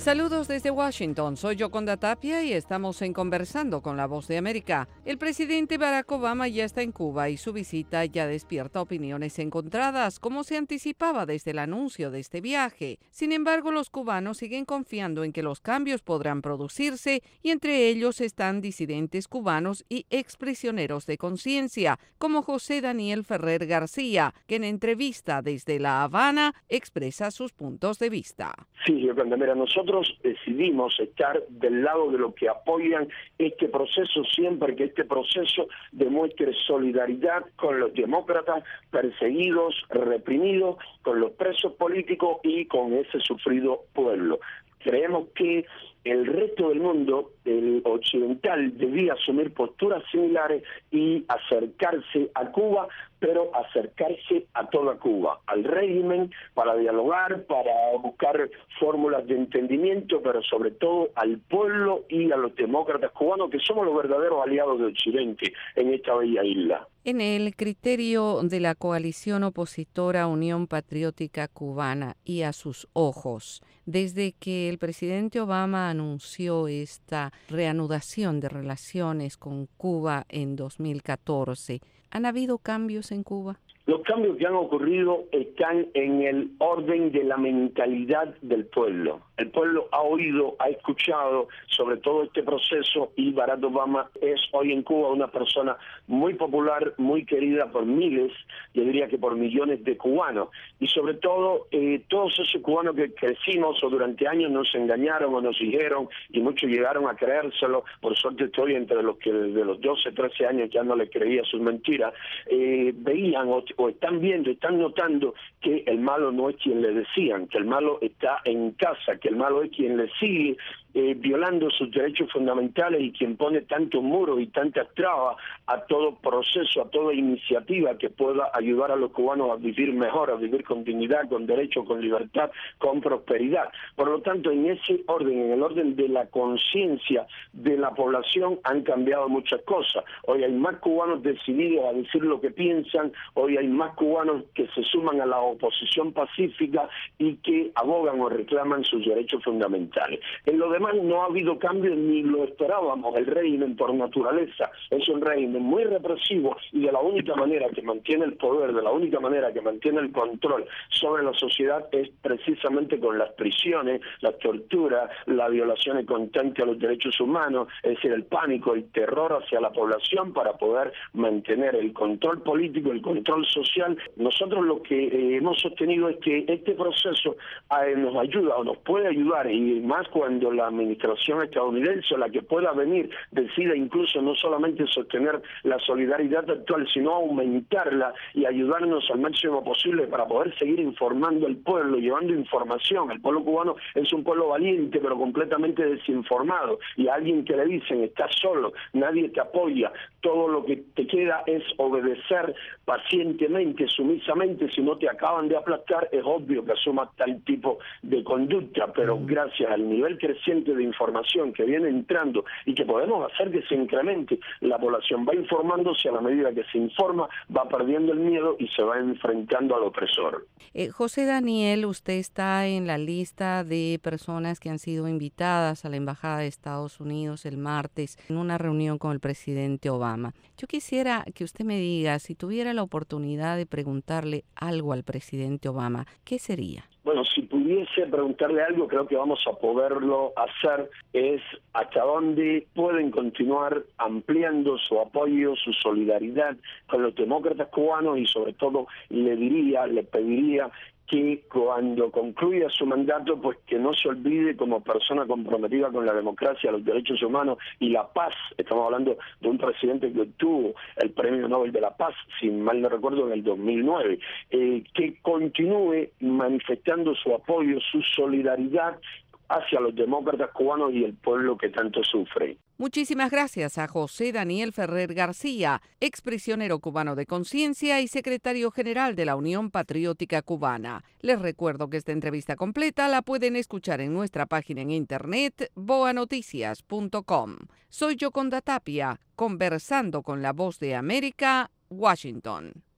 Saludos desde Washington, soy Yoconda Tapia y estamos en Conversando con la Voz de América. El presidente Barack Obama ya está en Cuba y su visita ya despierta opiniones encontradas, como se anticipaba desde el anuncio de este viaje. Sin embargo, los cubanos siguen confiando en que los cambios podrán producirse y entre ellos están disidentes cubanos y exprisioneros de conciencia, como José Daniel Ferrer García, que en entrevista desde La Habana expresa sus puntos de vista. Sí, Yoconda, mira, nosotros decidimos estar del lado de los que apoyan este proceso siempre que este proceso demuestre solidaridad con los demócratas perseguidos, reprimidos, con los presos políticos y con ese sufrido pueblo. Creemos que el resto del mundo, el occidental, debía asumir posturas similares y acercarse a Cuba, pero acercarse a toda Cuba, al régimen, para dialogar, para buscar fórmulas de entendimiento, pero sobre todo al pueblo y a los demócratas cubanos, que somos los verdaderos aliados de Occidente en esta bella isla. En el criterio de la coalición opositora Unión Patriótica Cubana y a sus ojos, desde que el presidente Obama anunció esta reanudación de relaciones con Cuba en 2014, ¿han habido cambios en Cuba? Los cambios que han ocurrido están en el orden de la mentalidad del pueblo. El pueblo ha oído, ha escuchado sobre todo este proceso y Barack Obama es hoy en Cuba una persona muy popular, muy querida por miles, yo diría que por millones de cubanos. Y sobre todo todos esos cubanos que crecimos o durante años nos engañaron o nos dijeron y muchos llegaron a creérselo. Por suerte estoy entre los que desde los 12, 13 años ya no le creía sus mentiras. Veían o están viendo, están notando que el malo no es quien le decían, que el malo está en casa, que el malo es quien le sigue violando sus derechos fundamentales y quien pone tantos muros y tantas trabas a todo proceso, a toda iniciativa que pueda ayudar a los cubanos a vivir mejor, a vivir con dignidad, con derecho, con libertad, con prosperidad. Por lo tanto, en ese orden, en el orden de la conciencia de la población, han cambiado muchas cosas. Hoy hay más cubanos decididos a decir lo que piensan, hoy hay más cubanos que se suman a la oposición pacífica y que abogan o reclaman sus derechos fundamentales. En lo demás no ha habido cambios ni lo esperábamos. El régimen por naturaleza es un régimen muy represivo y de la única manera que mantiene el poder, de la única manera que mantiene el control sobre la sociedad es precisamente con las prisiones, las torturas, las violaciones constantes a los derechos humanos, es decir, el pánico, el terror hacia la población para poder mantener el control político, el control social. Nosotros lo que hemos sostenido es que este proceso nos ayuda o nos puede ayudar, y más cuando la administración estadounidense o la que pueda venir decida incluso no solamente sostener la solidaridad actual, sino aumentarla y ayudarnos al máximo posible para poder seguir informando al pueblo, llevando información. El pueblo cubano es un pueblo valiente pero completamente desinformado, y a alguien que le dicen estás solo, nadie te apoya, todo lo que te queda es obedecer pacientemente, sumisamente, si no te acaban de aplastar, es obvio que asumas tal tipo de conducta, pero gracias al nivel creciente de información que viene entrando y que podemos hacer que se incremente, la población va informándose, a la medida que se informa, va perdiendo el miedo y se va enfrentando al opresor. José Daniel, usted está en la lista de personas que han sido invitadas a la Embajada de Estados Unidos el martes en una reunión con el presidente Obama. Yo quisiera que usted me diga, si tuviera la oportunidad de preguntarle algo al presidente Obama, ¿qué sería? Bueno, si pudiese preguntarle algo, creo que vamos a poderlo hacer, es hasta dónde pueden continuar ampliando su apoyo, su solidaridad con los demócratas cubanos, y sobre todo le pediría que cuando concluya su mandato, pues que no se olvide, como persona comprometida con la democracia, los derechos humanos y la paz. Estamos hablando de un presidente que obtuvo el Premio Nobel de la Paz, si mal no recuerdo, en el 2009, que continúe manifestando su apoyo, su solidaridad hacia los demócratas cubanos y el pueblo que tanto sufre. Muchísimas gracias a José Daniel Ferrer García, exprisionero cubano de conciencia y secretario general de la Unión Patriótica Cubana. Les recuerdo que esta entrevista completa la pueden escuchar en nuestra página en internet boanoticias.com. Soy Yoconda Tapia, conversando con la Voz de América, Washington.